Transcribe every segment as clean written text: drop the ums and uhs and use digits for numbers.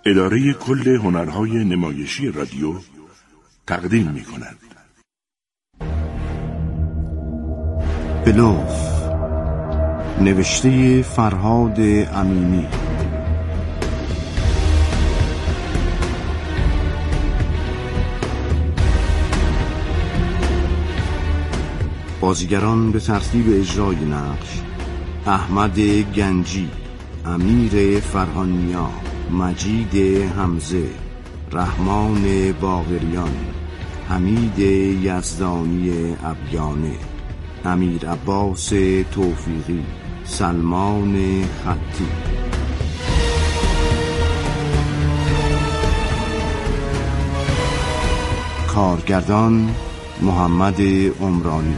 اداره کل هنرهای نمایشی رادیو تقدیم می‌کند. بلوف، نوشته فرهاد امینی، بازیگران به ترتیب اجرای نقش: احمد گنجی، امیر فرهانیا، مجید حمزه، رحمان باقریان، حمید یزدانی ابیانه، امیر عباس توفیقی، سلمان خطی. کارگردان محمد عمرانی.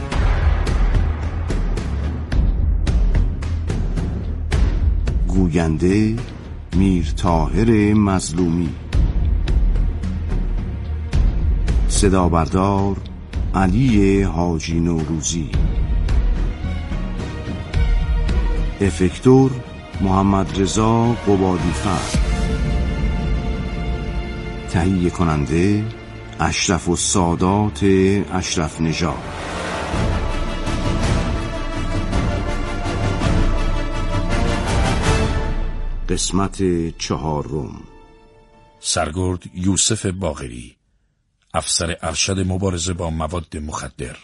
گوینده میر طاهر مظلومی. صدا بردار علی حاجی نوروزی. افکتور محمد رضا قبادی‌فر. تهیه کننده اشرف السادات اشرف نژاد. قسمت 4. سرگرد یوسف باقری، افسر ارشد مبارزه با مواد مخدر.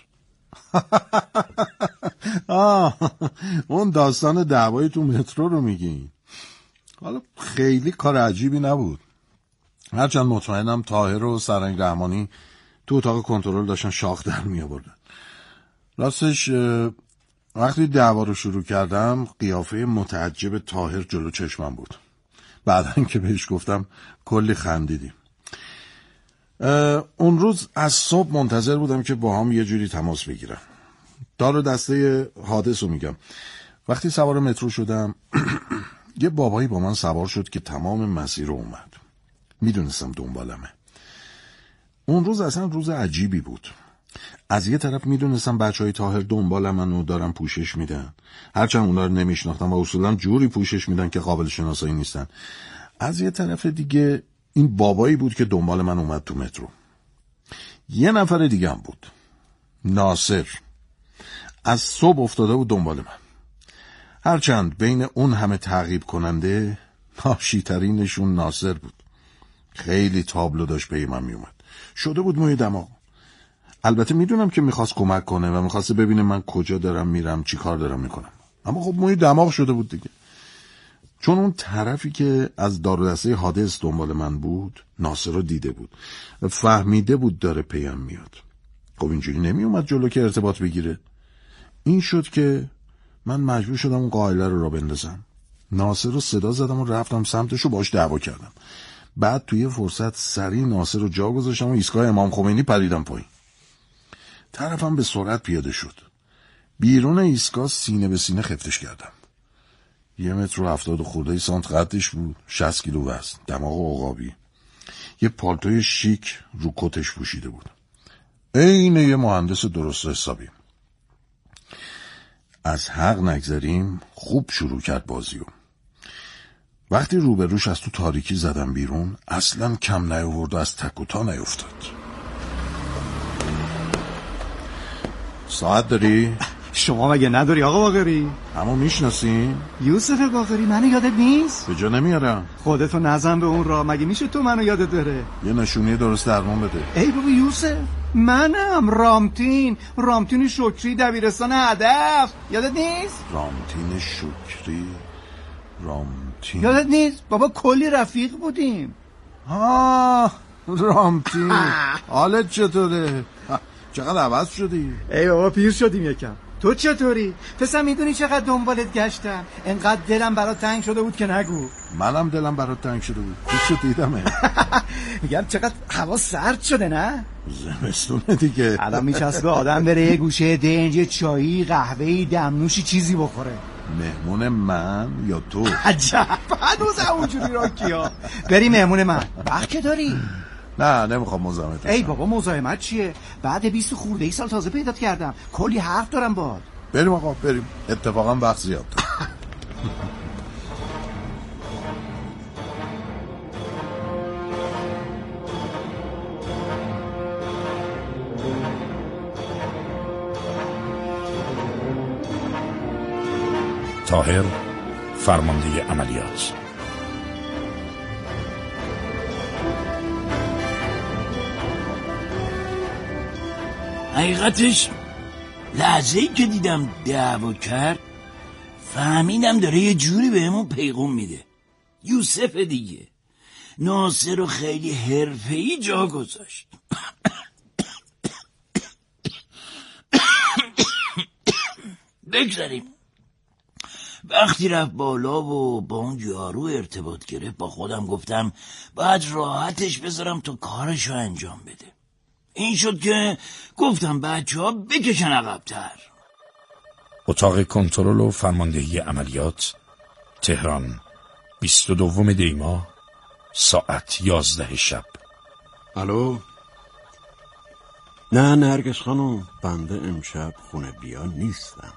اون داستان دعوای تو مترو رو میگین؟ حالا خیلی کار عجیبی نبود، هرچند مطمئنم طاهر و سرنگ رحمانی تو اتاق کنترل داشتن شاخ در می آوردن. راستش وقتی دعوا رو شروع کردم قیافه متعجب طاهر جلو چشمم بود. بعدن که بهش گفتم کلی خندیدیم. اون روز از صبح منتظر بودم که با هم یه جوری تماس بگیرم. دار و دسته حادث رو میگم. وقتی سوار مترو شدم یه بابایی با من سوار شد که تمام مسیر رو اومد. میدونستم دنبالمه. اون روز اصلا روز عجیبی بود. از یه طرف میدونستم بچهای طاهر دنبال منو دارن پوشش میدن، هرچند اونا رو نمیشناختم و اصولا جوری پوشش میدن که قابل شناسایی نیستن. از یه طرف دیگه این بابایی بود که دنبال من اومد تو مترو. یه نفر دیگه هم بود، ناصر. از صبح افتاده بود دنبال من. هرچند بین اون همه تعقیب کننده ناشی‌ترینشون ناصر بود. خیلی تابلو داشت به من میومد. شده بود موی دماغ. البته میدونم که میخواست کمک کنه و میخواست ببینه من کجا دارم میرم، چی کار دارم میکنم، اما خب موی دماغ شده بود دیگه. چون اون طرفی که از دار و دسته حادث دنبال من بود ناصر رو دیده بود و فهمیده بود داره پیم میاد. خب اینجوری نمیومد جلو که ارتباط بگیره. این شد که من مجبور شدم اون قائله رو بندازم. ناصر رو صدا زدم و رفتم سمتش و باش دعوا کردم. بعد توی فرصت سریع ناصر رو جا گذاشتم و ایستگاه امام خمینی پریدم پایین. طرفم به سرعت پیاده شد. بیرون ایستگاه سینه به سینه خفتش کردم. 1.70 خورده سانت قدش بود، 60 کیلو وزن، دماغ عقابی. یه پالتوی شیک رو کتش پوشیده بود. عین یه مهندس درست حسابی. از حق نگذریم خوب شروع کرد بازیو. وقتی روبروش از تو تاریکی زدم بیرون اصلا کم نیاورد و از تک و تا نیفتاد. ساعت داری؟ شما مگه نداری آقا باقری؟ همو میشناسین؟ یوسف باقری، منو یادت نیست؟ به جا نمیارم. خودتو نزن به اون راه، مگه میشه تو منو یادت بره؟ یه نشونی درست درمون بده. ای بابا یوسف، منم رامتین شکری، دبیرستان هدف. یادت نیست؟ رامتین شکری؟ رامتین یادت نیست؟ بابا کلی رفیق بودیم. رامتین حالت چطوره؟ چقدر عوض شدی؟ ای بابا پیر شدیم یکم. تو چطوری؟ پسر میدونی چقدر دنبالت گشتم، انقدر دلم برات تنگ شده بود که نگو. منم دلم برات تنگ شده بود، خوشت دیدمه. میگم چقدر هوا سرد شده نه؟ زمستونه دیگه. الان میچسبه آدم بره یه گوشه دنج، یه چایی، قهوه‌ای، دمنوشی چیزی بخوره. مهمون من یا تو؟ عجب، هنوز همونجوری راکیا. بری مهمون من، وقت که داری؟ نه نمیخوام مزاحمت بشم. ای بابا مزاحمت چیه؟ بعد 20 خورده ای سال تازه پیدات کردم، کلی حرف دارم باهات. بریم آقا بریم، اتفاقا وقت زیاد دارم. طاهر فرمانده عملیات. حقیقتش لحظه‌ای که دیدم دعوا کرد فهمیدم داره یه جوری بهمون پیغام میده. یوسف دیگه ناصر رو خیلی حرفه‌ای جا گذاشت. بگذاریم وقتی رفت بالا و با اون یارو ارتباط گرفت با خودم گفتم باید راحتش بذارم تا کارشو انجام بده. این شد که گفتم بچه‌ها بکشن عقب‌تر. اتاق کنترل و فرماندهی عملیات، تهران، 22 دی ماه، ساعت 11 شب. الو؟ نه نرگس خانم، بنده امشب خونه بیا نیستم.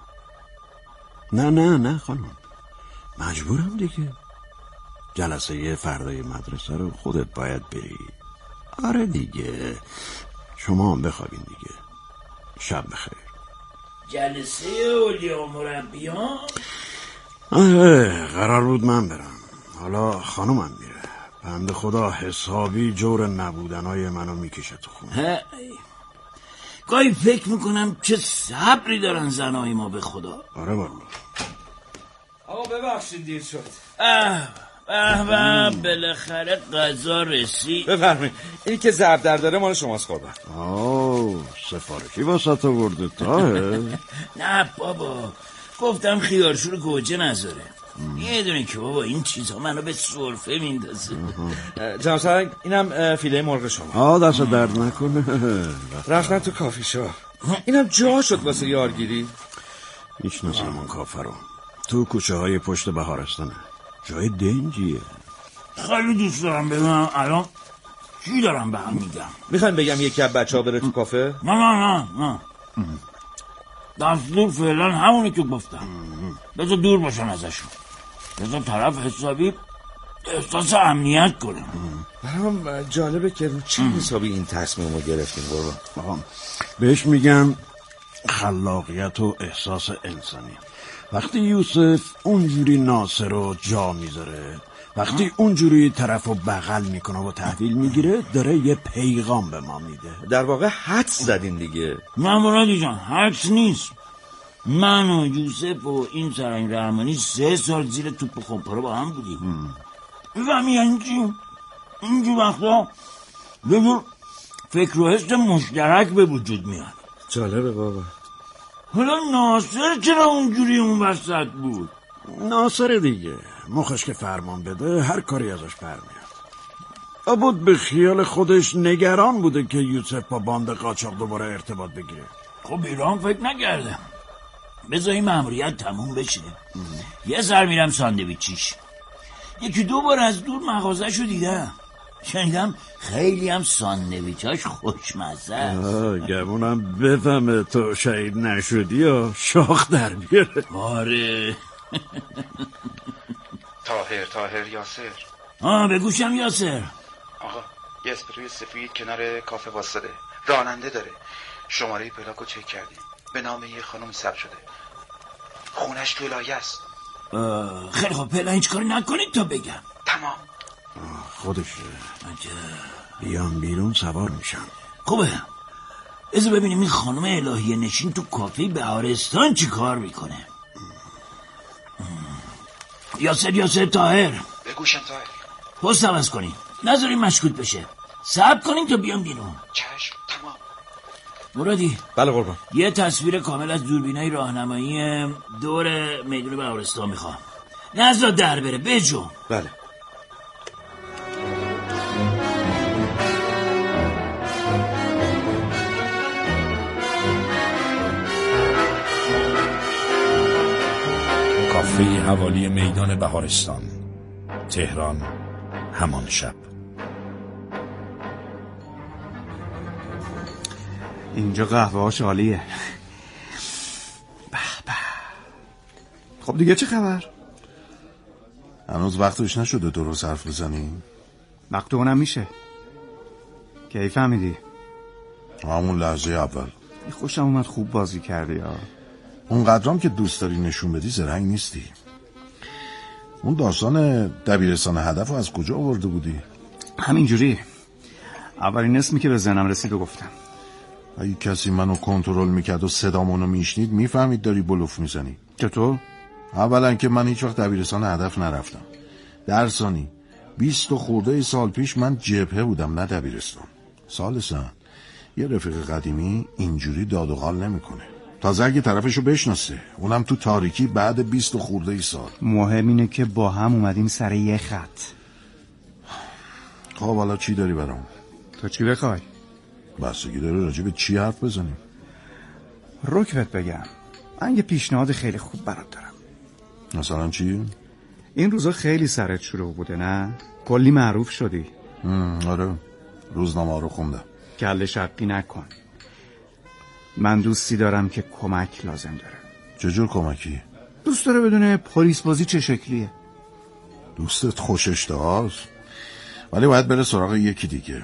نه خانم، مجبورم دیگه. جلسه فردای مدرسه رو خودت باید بری. آره دیگه، شما هم بخوابین دیگه. شب بخیر. جلسه اولیا مربیان؟ آره قرار بود من برم، حالا خانومم میره. بنده خدا حسابی جور نبودنای منو میکشه تو خونه. گاهی فکر میکنم چه صبری دارن زنای ما به خدا. آره والا. آقا ببخشید دیر شد. بالاخره غذا رسید. بفرمایید. این که زردر داره مال شماست قربان. سفارشی واسه آورده طاهر؟ نه بابا، گفتم خیارشور گوجه نذاره. میدونی که بابا این چیزا منو به سرفه میندازه. جناب سرنگ اینم فیله مرغ شما. دست درد نکنه. رفتن تو کافی شو. اینم جا شد واسه یارگیری. میشناسم اون کافه رو، تو کوچه های پشت بهارستانه. جای دنجیه. خیلی دوست دارم ببینم الان چی دارم به هم میگم. میخواین بگم یکی از بچه ها بره تو کافه؟ نه دستور فعلا همونی که گفتم. بذار دور باشن ازشون، بذار طرف حسابی احساس امنیت کنه. برام جالبه که رو چه حسابی این تصمیم رو گرفتیم قربان. بهش میگم خلاقیت و احساس انسانی. وقتی یوسف اونجوری ناصر رو جا میذاره، وقتی اونجوری طرف رو بغل میکنه و تحویل میگیره، داره یه پیغام به ما میده. در واقع حدس زدین دیگه. نه مرادی جان، حدس نیست. من و یوسف و این سرنگ رحمانی 3 سال زیر توپ خمپاره با هم بودیم. میفهمی یعنی چی؟ اینجور وقتا یه جور فکر و حس مشترک به وجود میاد. جالبه بابا. حالا ناصر چرا اونجوری اون وسط بود؟ ناصر دیگه مخش که فرمان بده هر کاری ازش برمیاد. بود به خیال خودش نگران بوده که یوسف با باند قاچاق دوباره ارتباط بگیره. خب ایران فکر نکردم. بذار این مأموریت تموم بشه. یه سر میرم ساندویچیش. 1-2 بار از دور مغازه‌شو دیدم. شنیدم خیلی هم ساندویچاش خوشمزه. گمونم بفهمه تو شهید نشدی یا شاخ در بیاره. آره. طاهر یاسر. بگوشم یاسر. آقا یه اسپروی سفید کنار کافه واسطه، راننده داره. شماره پلاکو چک کردیم، به نام یه خانم ثبت شده. خونش تو لایه است. خیلی خب پلا هیچ کاری نکنید تا بگم. تمام. خودشه. بیام بیرون سوار میشم. خوبه. بذار ببینیم این خانم الهیه نشین تو کافه بهارستان چی کار میکنه. یاسر طاهر. بگوشم طاهر. پست عوض کنین، نذارین مشکوک بشه. صبر کنین تا بیام بیرون. چشم. تمام. مرادی. بله قربان. یه تصویر کامل از دوربینای راهنمایی دور میدون بهارستان میخوام. نذار در بره بجو. بله. کافه حوالی میدان بهارستان، تهران، همان شب. اینجا قهوه هاش عالیه. به به. خب دیگه چه خبر؟ هنوز وقتش نشده درست حرف بزنی؟ وقت اونم میشه. کی فهمیدی؟ همون لحظه اول. خوشم اومد خوب بازی کردی ها. اونقدرام که دوست داری نشون بدی زرنگ نیستی. اون داستان دبیرستان هدف رو از کجا آورده بودی؟ همینجوری اولین اسمی که به ذهنم رسید و گفتم. اگه کسی منو کنترل میکرد و صدامونو میشنید میفهمید داری بلوف میزنی. چطور؟ اولا که من هیچ وقت دبیرستان هدف نرفتم. در ثانی 20 خورده سال پیش من جبهه بودم، نه دبیرستان. ثالثاً یه رفیق قدیمی اینجوری داد و قال نمیکنه، تازه اگه طرفشو بشناسه، اونم تو تاریکی بعد 20 خورده سال. مهم اینه که با هم اومدیم سر یه خط. خب حالا چی داری برام؟ تو چی بخوای؟ بستگی داره راجع به چی حرف بزنیم. رک بهت بگم، من یه پیشنهاد خیلی خوب برات دارم. مثلا چی؟ این روزا خیلی سرت شروع بوده نه؟ کلی معروف شدی. آره، روزنامه رو خوندم. کله شقی نکن. من دوستی دارم که کمک لازم داره. چجور کمکی؟ دوست داره بدونه پلیس بازی چه شکلیه. دوستت خوشش داد، ولی باید بره سراغ یکی دیگه.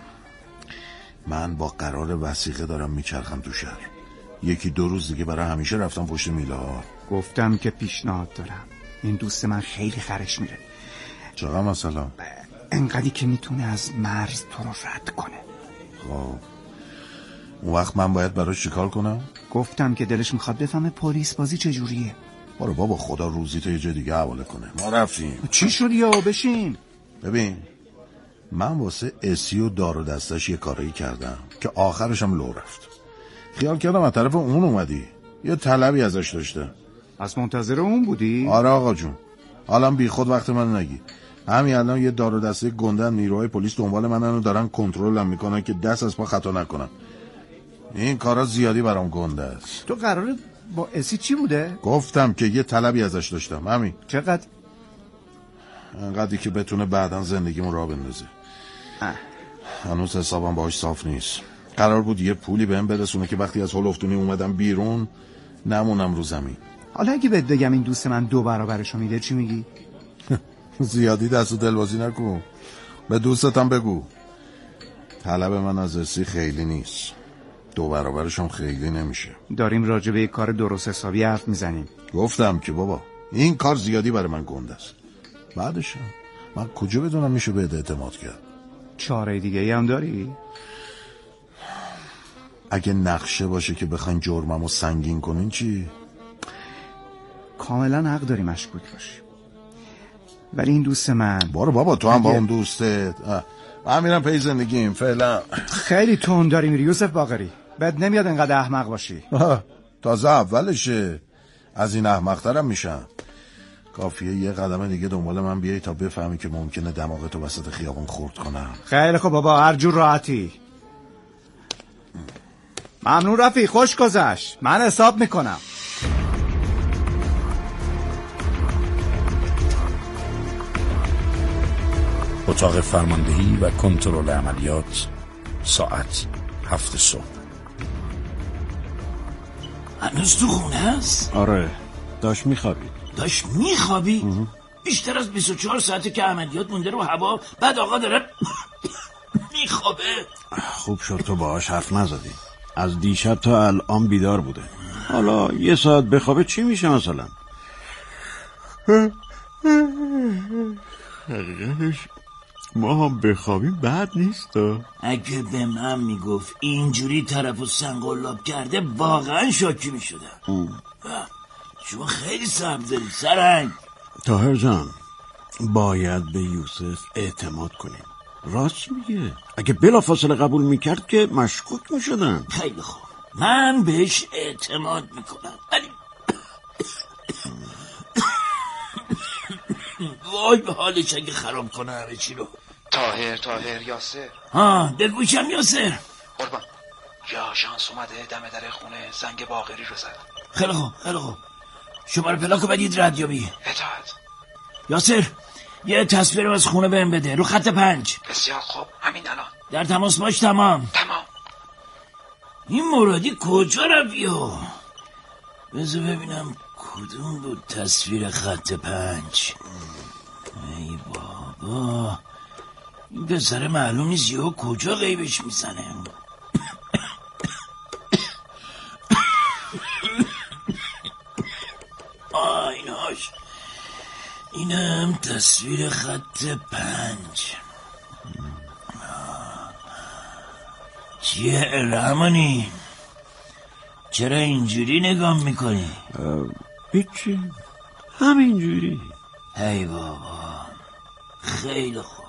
من با قرار وثیقه دارم میچرخم تو شهر. 1-2 روز دیگه برای همیشه رفتم پشت میله‌ها. گفتم که پیشنهاد دارم. این دوست من خیلی خرش میره. چقدر مثلا؟ انقدری که میتونه از مرز تو رو رد کنه. خب اون وقت من باید براش چیکار کنم؟ گفتم که دلش میخواد بفهمه پلیس بازی چجوریه. برو بابا، خدا روزی تو یه جای دیگه حواله کنه. ما رفتیم. چی شد یا بشین؟ ببین، من واسه اسی و دار و دستش یه کاری کردم که آخرشم لو رفت. خیال کردم از طرف اون اومدی، یه طلبی ازش داشته. از منتظر اون بودی؟ آره آقا جون، حالا بی خود وقت من نگی. همین الان یه دار و دسته گندن نیروهای پلیس دنبال منن و دارن کنترلم میکنن که دست از پا خطا نکنم. این کارا زیادی برام گنده است. تو قراره با اسی چی بوده؟ گفتم که یه طلبی ازش داشتم. همین. چقدر؟ انقدری که بتونه بعداً زندگیمون راه بندازه. هنوز حسابم باهاش صاف نیست. قرار بود یه پولی بهم برسونه که وقتی از هلفتونی اومدم بیرون نمونم رو زمین. حالا اگه بهت بگم این دوست من 2 برابرشو میده چی میگی؟ زیادی دست و دلبازی نکن. به دوستتم بگو طلب من از اسی خیلی نیست، 2 برابرش هم خیلی نمیشه. داریم راجع به یه کار درست حسابی حرف میزنیم. گفتم که بابا این کار زیادی برای من گنده است. بعدش من کجا بدونم میشه بهت اعتماد کرد؟ چاره دیگه ای هم داری؟ اگه نقشه باشه که بخواین جرممو سنگین کنین چی؟ کاملا حق داری مشکوک باشی، ولی این دوست من... بارو بابا تو هم با اون دوستت. من میرم پی زندگیم فعلا. خیلی تون داری میری یوسف باقری، بد نمیاد انقدر احمق باشی. تازه اولشه، از این احمق‌ترم میشم. کافیه یه قدم دیگه دنبال من بیای تا بفهمی که ممکنه دماغتو وسط خیابون خورد کنم. خیلی خب بابا، هر جور راحتی. ممنون رفیق، خوش گذشت. من حساب میکنم. اتاق فرماندهی و کنترل عملیات، ساعت 7 صبح. هنوز تو خونه هست؟ آره، داشت میخوابید. داشت میخوابی؟ بیشتر از 24 ساعته که عملیات مونده رو هوا، بعد آقا داره میخوابه. خوب شد تو باهاش حرف نزدی. از دیشب تا الان بیدار بوده. حالا 1 ساعت بخوابه چی میشه مثلا؟ حقیقتش ما هم بخوابیم بد نیست. اگه به من میگفت اینجوری طرفو سنگولاب کرده واقعا شاکی میشدم. شما خیلی صبر داری سرنگ. طاهر جان، باید به یوسف اعتماد کنیم. راست میگه. اگه بلافاصله قبول میکرد که مشکوک میشدن. خیلی خوب، من بهش اعتماد میکنم، ولی وای به حالش اگه خراب کنه همه چی رو. طاهر یاسر. بگوشم یاسر. قربان، یا شانس اومده دم در خونه زنگ باقری رو زد. خیلی خوب شماره پلاکو بدید ردیابی. اطاعت. یاسر، یه تصویر از خونه بهم بده رو خط 5. بسیار خوب، همین الان. در تماس باش. تمام. این مرادی کجا رفیو؟ بذار ببینم کدوم بود تصویر خط 5. ای بابا، این پسر معلوم نیست یهو کجا غیبش میزنه. اینهاش اینم تصویر خط 5. چیه رحمانی؟ چرا اینجوری نگاه میکنی؟ هیچی، همینجوری. ای بابا خیلی خوب.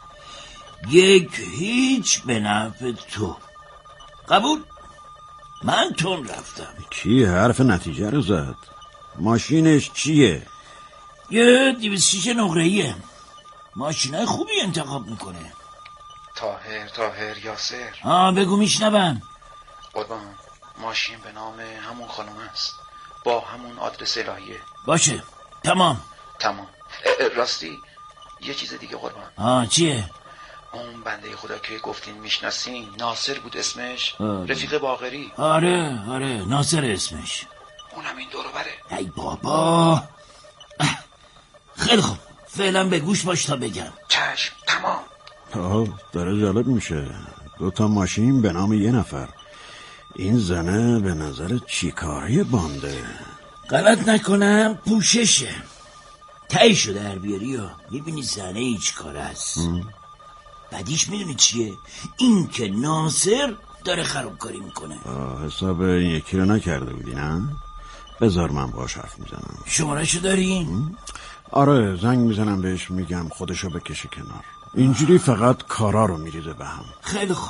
1-0 به نفع تو. قبول؟ من تون رفتم. کی حرف نتیجه رو زد؟ ماشینش چیه؟ یه 206 نقره‌ایه. ماشینای خوبی انتخاب میکنه. طاهر یاسر. بگو میشنوم. قربان، ماشین به نام همون خانم است، با همون آدرس الهیه. باشه تمام. راستی یه چیز دیگه قربان. چیه؟ اون بنده خدا که گفتین میشناسین ناصر بود اسمش. رفیق باقری. آره ناصر اسمش. اونم این دورو بره. ای بابا. خیلی خوب، فعلا به گوش باش تا بگم. چشم، تمام. داره جالب میشه. 2 ماشین به نام یه نفر. این زنه به نظر چیکاری بانده؟ غلط نکنم پوششه. تایشو در بیاری و میبینی زنه هیچ کار هست. بعدیش میدونی چیه؟ این که ناصر داره خرابکاری میکنه. حساب این یکی رو نکرده بودی نه؟ بذار من باش حرف میزنم. شمارهشو دارین؟ آره، زنگ میزنم بهش، میگم خودشو بکشه کنار. اینجوری فقط کارا رو میریزه به هم. خیلی خوب.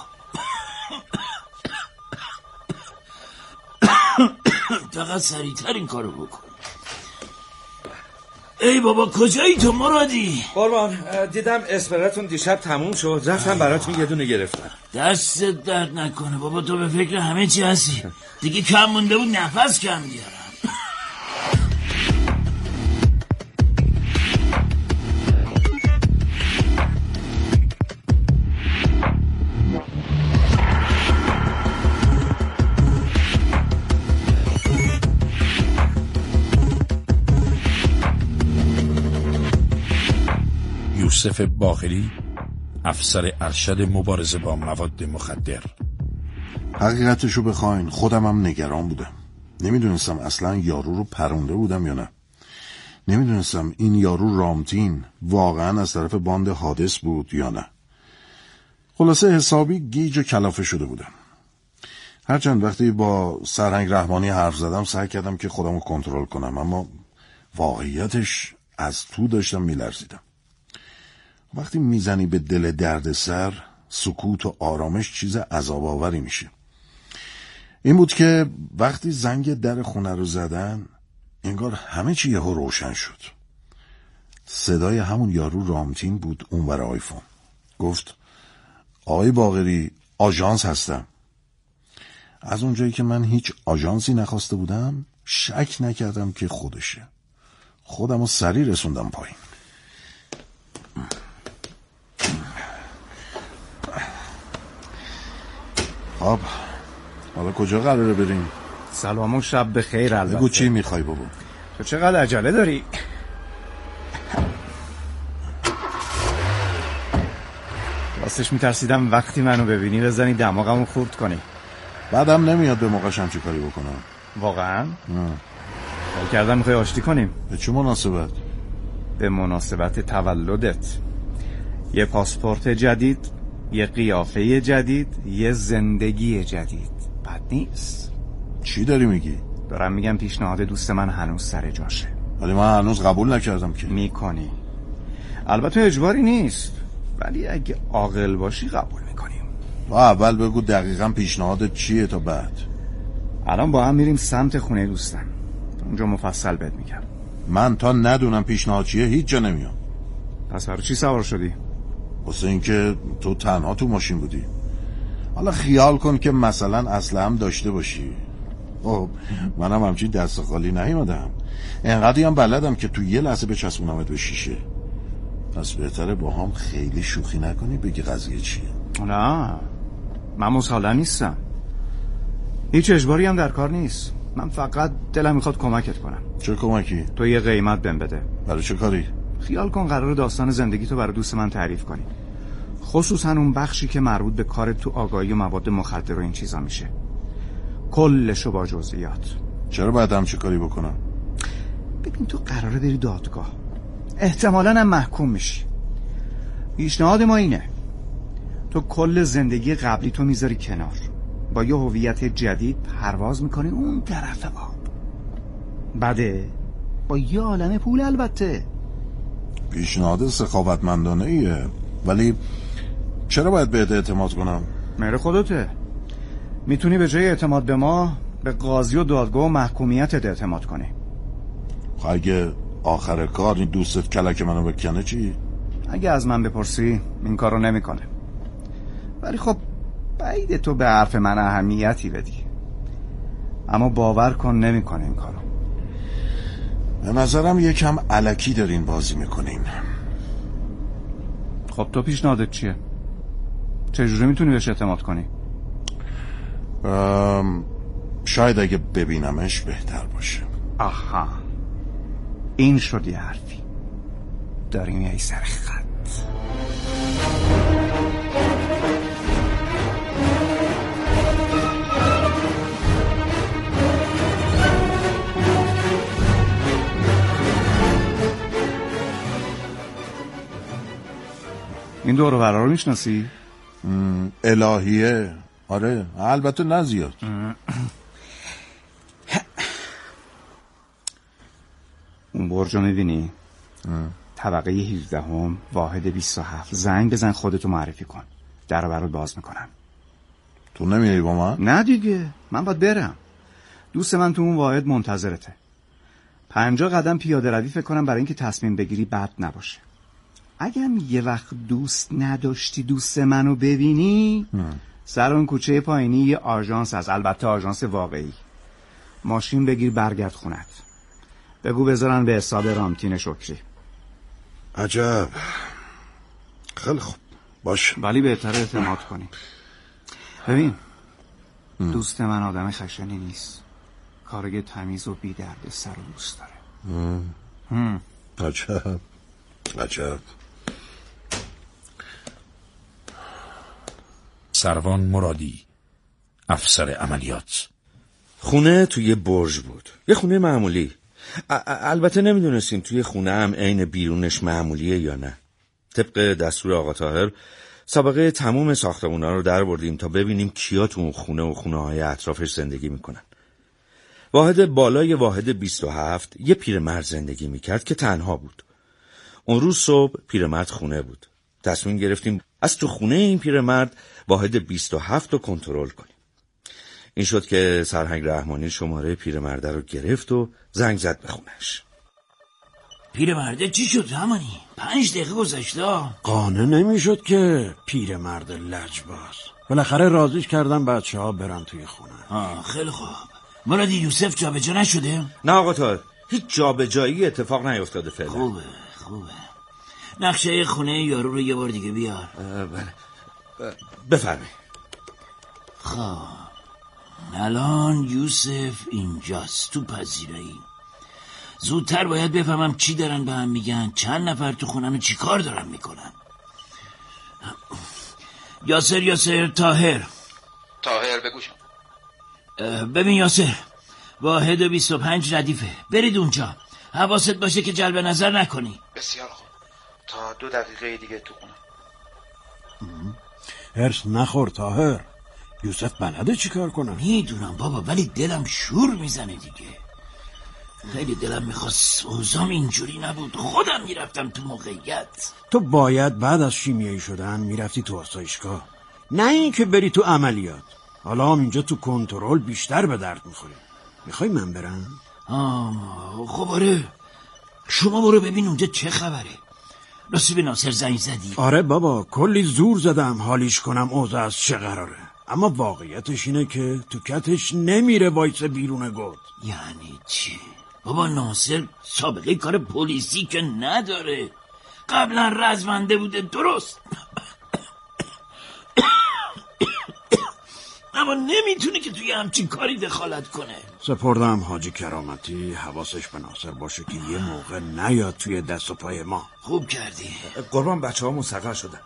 فقط سریعتر این کارو بکن. ای بابا کجایی تو مرادی؟ قربان، دیدم اسپراتون دیشب تموم شد، رفتم براتون یه دونه گرفتم. دستت درد نکنه بابا، تو به فکر همه چی هستی. دیگه کم مونده بود نفس کم بیارم. یوسف باقری، افسر ارشد مبارزه با مواد مخدر. حقیقتشو بخواین خودم هم نگران بودم. نمیدونستم اصلا یارو رو پرونده بودم یا نه. نمیدونستم این یارو رامتین واقعا از طرف باند حادث بود یا نه. خلاصه حسابی گیج و کلافه شده بودم. هرچند وقتی با سرهنگ رحمانی حرف زدم سعی کردم که خودمو کنترل کنم، اما واقعیتش از تو داشتم میلرزیدم. وقتی میزنی به دل درد سر، سکوت و آرامش چیز عذاب‌آوری میشه. این بود که وقتی زنگ در خونه رو زدن انگار همه چی یهو روشن شد. صدای همون یارو رامتین بود اونور آیفون. گفت آقای باقری، آژانس هستم. از اونجایی که من هیچ آژانسی نخواسته بودم شک نکردم که خودشه. خودم رو سریع رسوندم پایین. خب حالا کجا قراره بریم؟ سلام و شب بخیر. البته بگو چی میخوای بابا؟ تو چقدر عجله داری؟ راستش میترسیدم وقتی منو ببینی بزنی دماغمو خورد کنی. بعدم نمیاد به موقعش هم چی کاری بکنم. واقعا؟ حال کردم میخوای آشتی کنیم. به چه مناسبت؟ به مناسبت تولدت. یه پاسپورت جدید، یه قیافه جدید، یه زندگی جدید. بد نیست. چی داری میگی؟ دارم میگم پیشنهاد دوست من هنوز سر جاشه. ولی من هنوز قبول نکردم که. میکنی. البته اجباری نیست، ولی اگه عاقل باشی قبول میکنیم. اول بگو دقیقاً پیشنهادت چیه تا بعد. الان با هم میریم سمت خونه دوستم. اونجا مفصل بهت میگم. من تا ندونم پیشنهاد چیه هیچ جا نمیام. پس برای چی سوار شدی؟ واسه اینکه تو تنها تو ماشین بودی. حالا خیال کن که مثلا اسلحه هم داشته باشی. خب منم همچین دست خالی نیومدم. انقدری هم بلدم که تو یه لحظه بچسبونمت به شیشه. پس بهتره با هم خیلی شوخی نکنی بگی قضیه چیه. نه من مسالم نیستم. هیچ اجباری هم در کار نیست. من فقط دلم میخواد کمکت کنم. چه کمکی؟ تو یه قیمت بهم بده. برای چه کاری؟ خیال کن قرار داستان زندگی تو برای دوست من تعریف کنی، خصوصا اون بخشی که مربوط به کار تو آگاهی و مواد مخدر و این چیزا میشه. کلشو با جزئیات. چرا باید هم چه کاری بکنم؟ ببین تو قراره بری دادگاه. احتمالاً هم محکوم میشی. پیشنهاد ما اینه تو کل زندگی قبلی تو میذاری کنار، با یه هویت جدید پرواز میکنی اون طرف آب. بده با یه عالمه پول البته. پیشنهاد سخاوتمندانه ایه، ولی چرا باید بهت اعتماد کنم؟ مهر خودته. میتونی به جای اعتماد به ما به قاضی و دادگاه و محکومیتت اعتماد کنی. اگه آخر کار این دوستت کلک منو بکنه چی؟ اگه از من بپرسی این کارو نمیکنه، ولی خب بعید تو به حرف من اهمیتی بدی. اما باور کن نمیکنه این کارو. به نظرم یکم الکی دارین بازی میکنین. خب تو پیشنهادت چیه؟ چجوری میتونی بهش اعتماد کنی؟ شاید اگه ببینمش بهتر باشه. آها، این شد یه حرفی. داریم یه سر خط. این دور و برا رو میشناسی؟ الهیه. آره البته نه زیاد. اون برج رو میبینی؟ طبقه 17 واحد 27. زنگ بزن خودتو معرفی کن، در رو برات باز میکنم. تو نمیای با من؟ نه دیگه، من باید برم. دوست من تو اون واحد منتظرته. 50 قدم پیاده روی فکر کنم برای اینکه تصمیم بگیری بد نباشه. اگه یه وقت دوست نداشتی دوست منو ببینی، سر اون کوچه پایینی یه آژانس هست، البته آژانس واقعی. ماشین بگیر برگرد خونت. بگو بذارن به حساب رامتین شکری. عجب. خیلی خوب باشه، ولی بهتر اعتماد کنی. ببین دوست من آدم خشنی نیست، کارگه تمیز و بی درد سر و دوست داره. عجب عجب. سروان مرادی، افسر عملیات. خونه توی برج بود، یه خونه معمولی. البته نمیدونستیم توی خونه هم عین بیرونش معمولیه یا نه. طبق دستور آقا طاهر سابقه تموم ساختمونا رو در بردیم تا ببینیم کیا تو اون خونه و خونه های اطرافش زندگی میکنن. واحد بالای واحد 27 یه پیرمرد زندگی میکرد که تنها بود. اون روز صبح پیرمرد خونه بود. تصمیم گرفتیم از تو خونه این پیرمرد واحد 27 رو کنترل کنیم. این شد که سرهنگ رحمانی شماره پیرمرد رو گرفت و زنگ زد به خونش. پیرمرده چی شد رحمانی؟ 5 دقیقه گذشته. قانع نمیشد که پیرمرد لجباز. بالاخره راضیش کردن بچه‌ها برن توی خونه. خیلی خوب. مرادی یوسف جابجا نشده؟ نه آقا طاهر، هیچ جابجایی اتفاق نیفتاده فعلا. خوبه. نقشه خونه یارو رو یه بار دیگه بیار. بله بفرمایید. خب الان یوسف اینجاست تو پذیرایی. زودتر باید بفهمم چی دارن به هم میگن، چند نفر تو خونم چی کار دارن میکنن. یاسر طاهر بگوشم. ببین یاسر، واحد 25 ردیفه، برید اونجا. حواست باشه که جلب نظر نکنی. بسیار خوب، تا 2 دقیقه دیگه تو خونم. هرس نخور طاهر، یوسف بلده چی کار کنم. میدونم بابا، ولی دلم شور میزنه دیگه. خیلی دلم میخواست اوزام اینجوری نبود، خودم میرفتم تو موقعیت. تو باید بعد از شیمیایی شدن میرفتی تو آسایشگاه، نه این که بری تو عملیات. حالا هم اینجا تو کنترل بیشتر به درد میخوری. میخوای من برم؟ خب آره، شما برو ببین اونجا چه خبره. راستی به ناصر زنگ زدی؟ آره بابا، کلی زور زدم حالیش کنم اوضاع از چه قراره، اما واقعیتش اینه که تو کتش نمیره وایس بیرون گود. یعنی چی؟ بابا ناصر سابقه کار پلیسی که نداره، قبلا رزمنده بوده درست، اما نمیتونه که توی همچین کاری دخالت کنه. سپردم حاجی کرامتی، حواسش به ناصر باشه که یه موقع نیاد توی دست و پای ما. خوب کردی. قربان بچه‌ها مستقر شدن.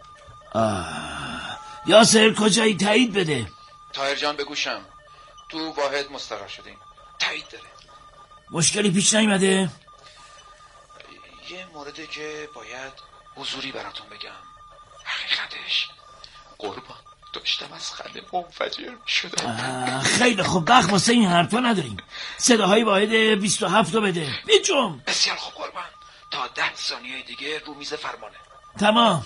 یاسر کجایی؟ تایید بده. طاهر جان بگوشم، تو واحد مستقر شدیم. تایید داره. مشکلی پیش نیومده؟ یه موردی که باید حضوری براتون بگم. حقیقتش قربان داشتم از خنده منفجر شدم. خیلی خوب، وقت واسه این حرفا نداریم. صداهای واحد 27 رو بده. بیچم. بسیار خوب قربان، تا 10 ثانیه دیگه رو میز فرمانه. تمام.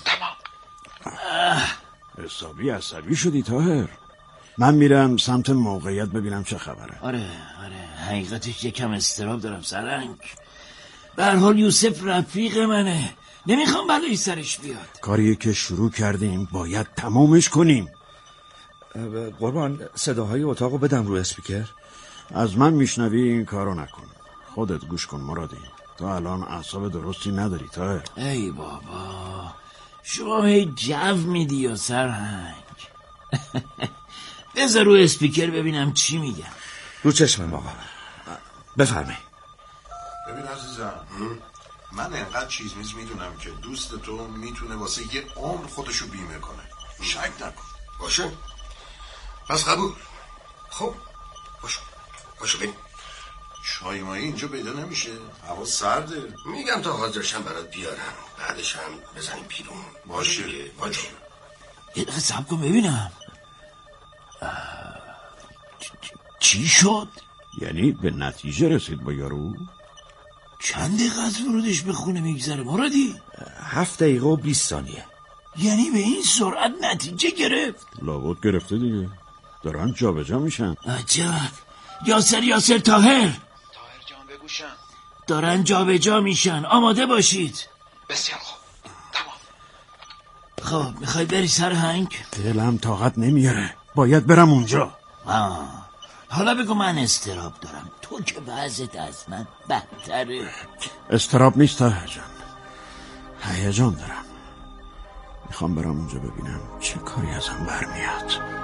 حسابی عصبی شدی طاهر. من میرم سمت موقعیت ببینم چه خبره. آره حقیقتش یکم اضطراب دارم سرنگ. به هر حال یوسف رفیق منه، نمیخوام بلایی سرش بیاد. کاری که شروع کردیم باید تمامش کنیم. قربان صداهای اتاقو بدم رو اسپیکر. از من میشنوی این کارو نکن. خودت گوش کن مرادی. تو الان اعصاب درستی نداری طاهر. ای بابا شما هی جو میدی یا سرهنگ. بذار رو اسپیکر ببینم چی میگم. رو چشمم آقا، بفرمایید. ببین عزیزم، من انقدر چیز میدونم که دوست تو میتونه واسه یه عمر خودشو بیمه کنه. شک نکن. باشه پس قبول. خب باشو ببین. چای مایی اینجا پیدا نمیشه، هوا سرده. میگم تا حاضرشم برات بیارم، بعدش هم بزنیم بیرون. باشه. یه دقیقه صبر کن ببینم. چی شد؟ یعنی به نتیجه رسید با یارو؟ چند دقیقه از ورودش به خونه میگذره مرادی؟ 7 دقیقه و 20 ثانیه. یعنی به این سرعت نتیجه گرفت؟ لابد گرفته دیگه، دارن جا به جا میشن. عجب. یاسر طاهر جان بگوشم. دارن جا به جا میشن، آماده باشید. بسیار خوب، تمام. خب میخوای بری سرهنگ؟ دلم طاقت نمیاره، باید برم اونجا. حالا بگو من اضطراب دارم، تو که وضعت از من بدتره. اضطراب نیست طاهر جان، هیجان دارم. میخوام برم اونجا ببینم چه کاری ازم برمیاد.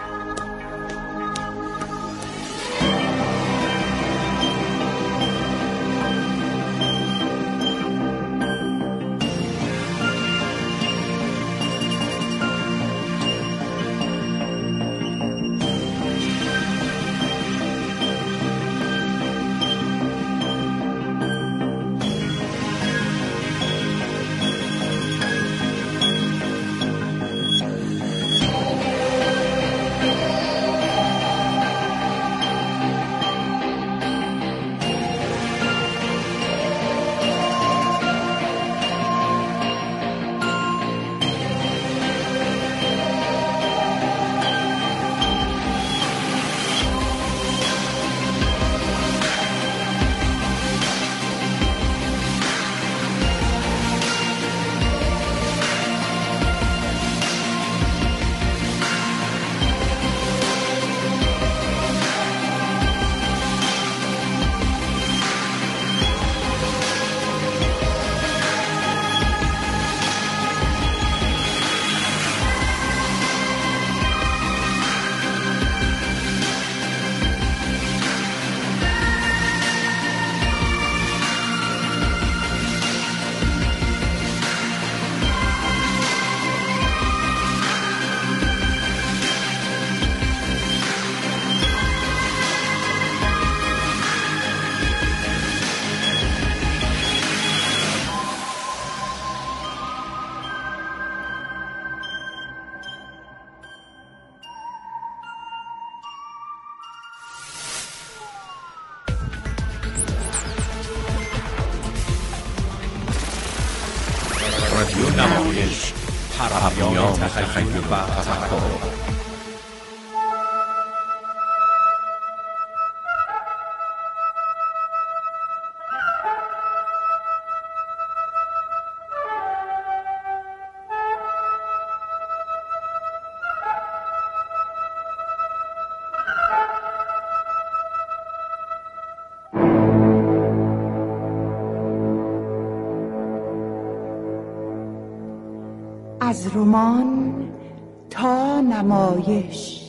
رادیو نمایش، پرهمیان تخیل و تفکر. از رمان تا نمایش.